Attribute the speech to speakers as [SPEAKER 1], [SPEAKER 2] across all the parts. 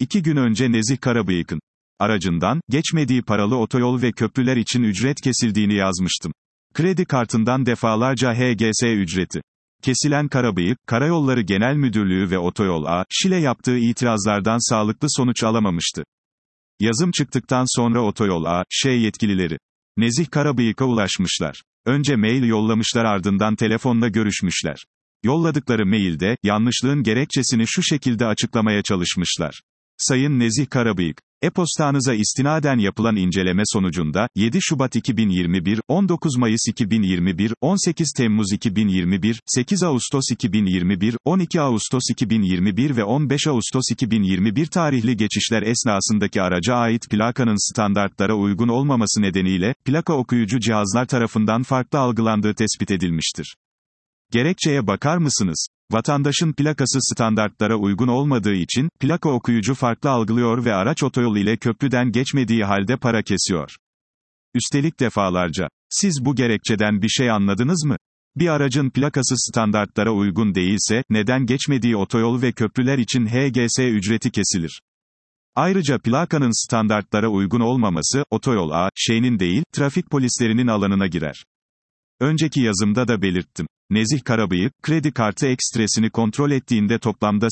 [SPEAKER 1] 2 gün önce Nezih Karabıyık'ın aracından, geçmediği paralı otoyol ve köprüler için ücret kesildiğini yazmıştım. Kredi kartından defalarca HGS ücreti kesilen Karabıyık, Karayolları Genel Müdürlüğü ve Otoyol A.Ş'le yaptığı itirazlardan sağlıklı sonuç alamamıştı. Yazım çıktıktan sonra Otoyol A.Ş yetkilileri Nezih Karabıyık'a ulaşmışlar. Önce mail yollamışlar, ardından telefonla görüşmüşler. Yolladıkları mailde, yanlışlığın gerekçesini şu şekilde açıklamaya çalışmışlar. Sayın Nezih Karabıyık, e-postanıza istinaden yapılan inceleme sonucunda, 7 Şubat 2021, 19 Mayıs 2021, 18 Temmuz 2021, 8 Ağustos 2021, 12 Ağustos 2021 ve 15 Ağustos 2021 tarihli geçişler esnasındaki araca ait plakanın standartlara uygun olmaması nedeniyle, plaka okuyucu cihazlar tarafından farklı algılandığı tespit edilmiştir. Gerekçeye bakar mısınız? Vatandaşın plakası standartlara uygun olmadığı için, plaka okuyucu farklı algılıyor ve araç otoyol ile köprüden geçmediği halde para kesiyor. Üstelik defalarca. Siz bu gerekçeden bir şey anladınız mı? Bir aracın plakası standartlara uygun değilse, neden geçmediği otoyol ve köprüler için HGS ücreti kesilir? Ayrıca plakanın standartlara uygun olmaması, otoyol A.Ş'nin değil, trafik polislerinin alanına girer. Önceki yazımda da belirttim. Nezih Karabıyık, kredi kartı ekstresini kontrol ettiğinde toplamda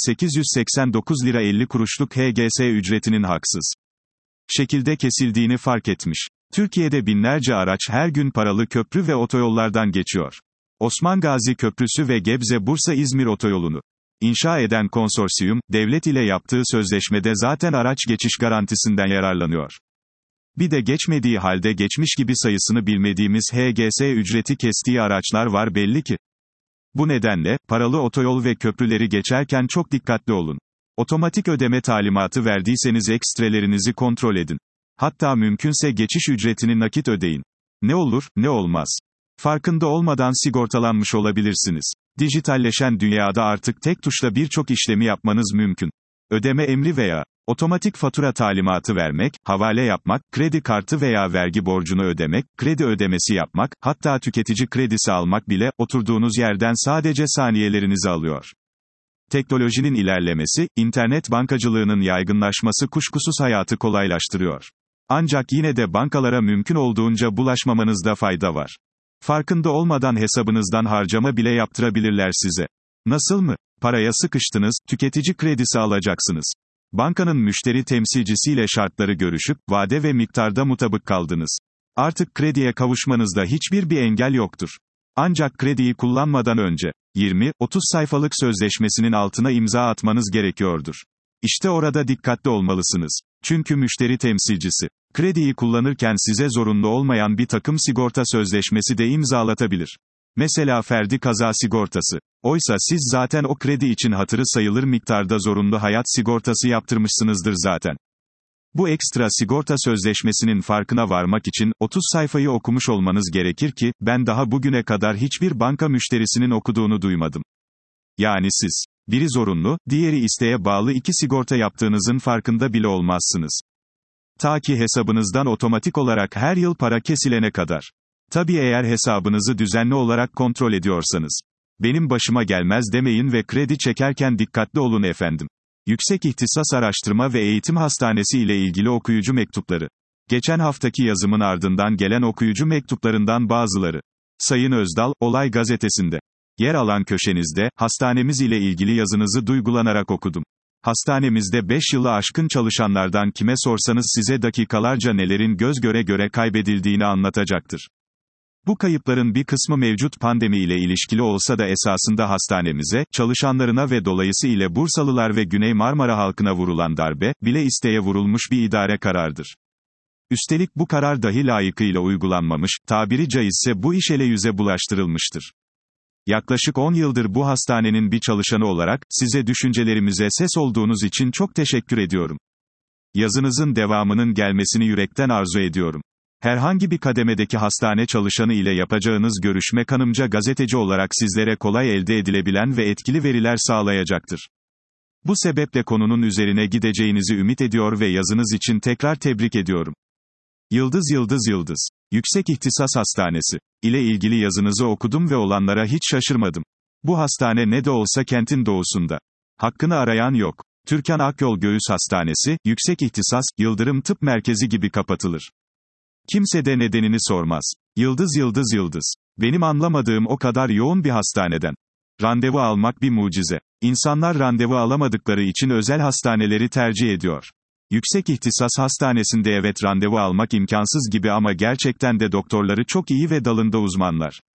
[SPEAKER 1] 889 lira 50 kuruşluk HGS ücretinin haksız şekilde kesildiğini fark etmiş. Türkiye'de binlerce araç her gün paralı köprü ve otoyollardan geçiyor. Osman Gazi Köprüsü ve Gebze-Bursa-İzmir otoyolunu inşa eden konsorsiyum, devlet ile yaptığı sözleşmede zaten araç geçiş garantisinden yararlanıyor. Bir de geçmediği halde geçmiş gibi sayısını bilmediğimiz HGS ücreti kestiği araçlar var belli ki. Bu nedenle, paralı otoyol ve köprüleri geçerken çok dikkatli olun. Otomatik ödeme talimatı verdiyseniz ekstrelerinizi kontrol edin. Hatta mümkünse geçiş ücretini nakit ödeyin. Ne olur, ne olmaz. Farkında olmadan sigortalanmış olabilirsiniz. Dijitalleşen dünyada artık tek tuşla birçok işlemi yapmanız mümkün. Ödeme emri veya otomatik fatura talimatı vermek, havale yapmak, kredi kartı veya vergi borcunu ödemek, kredi ödemesi yapmak, hatta tüketici kredisi almak bile, oturduğunuz yerden sadece saniyelerinizi alıyor. Teknolojinin ilerlemesi, internet bankacılığının yaygınlaşması kuşkusuz hayatı kolaylaştırıyor. Ancak yine de bankalara mümkün olduğunca bulaşmamanızda fayda var. Farkında olmadan hesabınızdan harcama bile yaptırabilirler size. Nasıl mı? Paraya sıkıştınız, tüketici kredisi alacaksınız. Bankanın müşteri temsilcisiyle şartları görüşüp, vade ve miktarda mutabık kaldınız. Artık krediye kavuşmanızda hiçbir engel yoktur. Ancak krediyi kullanmadan önce, 20-30 sayfalık sözleşmesinin altına imza atmanız gerekiyordur. İşte orada dikkatli olmalısınız. Çünkü müşteri temsilcisi, krediyi kullanırken size zorunlu olmayan bir takım sigorta sözleşmesi de imzalatabilir. Mesela ferdi kaza sigortası. Oysa siz zaten o kredi için hatırı sayılır miktarda zorunlu hayat sigortası yaptırmışsınızdır zaten. Bu ekstra sigorta sözleşmesinin farkına varmak için, 30 sayfayı okumuş olmanız gerekir ki, ben daha bugüne kadar hiçbir banka müşterisinin okuduğunu duymadım. Yani siz, biri zorunlu, diğeri isteğe bağlı iki sigorta yaptığınızın farkında bile olmazsınız. Ta ki hesabınızdan otomatik olarak her yıl para kesilene kadar. Tabii eğer hesabınızı düzenli olarak kontrol ediyorsanız. Benim başıma gelmez demeyin ve kredi çekerken dikkatli olun efendim. Yüksek İhtisas Araştırma ve Eğitim Hastanesi ile ilgili okuyucu mektupları. Geçen haftaki yazımın ardından gelen okuyucu mektuplarından bazıları. Sayın Özdal, Olay Gazetesi'nde yer alan köşenizde, hastanemiz ile ilgili yazınızı duygulanarak okudum. Hastanemizde 5 yılı aşkın çalışanlardan kime sorsanız size dakikalarca nelerin göz göre göre kaybedildiğini anlatacaktır. Bu kayıpların bir kısmı mevcut pandemi ile ilişkili olsa da esasında hastanemize, çalışanlarına ve dolayısıyla Bursalılar ve Güney Marmara halkına vurulan darbe, bile isteye vurulmuş bir idare kararıdır. Üstelik bu karar dahi layıkıyla uygulanmamış, tabiri caizse bu iş ele yüze bulaştırılmıştır. Yaklaşık 10 yıldır bu hastanenin bir çalışanı olarak, size düşüncelerimize ses olduğunuz için çok teşekkür ediyorum. Yazınızın devamının gelmesini yürekten arzu ediyorum. Herhangi bir kademedeki hastane çalışanı ile yapacağınız görüşme kanımca gazeteci olarak sizlere kolay elde edilebilen ve etkili veriler sağlayacaktır. Bu sebeple konunun üzerine gideceğinizi ümit ediyor ve yazınız için tekrar tebrik ediyorum. Yıldız Yüksek İhtisas Hastanesi ile ilgili yazınızı okudum ve olanlara hiç şaşırmadım. Bu hastane ne de olsa kentin doğusunda. Hakkını arayan yok. Türkan Akyol Göğüs Hastanesi, Yüksek İhtisas, Yıldırım Tıp Merkezi gibi kapatılır. Kimse de nedenini sormaz. Yıldız yıldız yıldız. Benim anlamadığım o kadar yoğun bir hastaneden. Randevu almak bir mucize. İnsanlar randevu alamadıkları için özel hastaneleri tercih ediyor. Yüksek İhtisas Hastanesi'nde evet randevu almak imkansız gibi ama gerçekten de doktorları çok iyi ve dalında uzmanlar.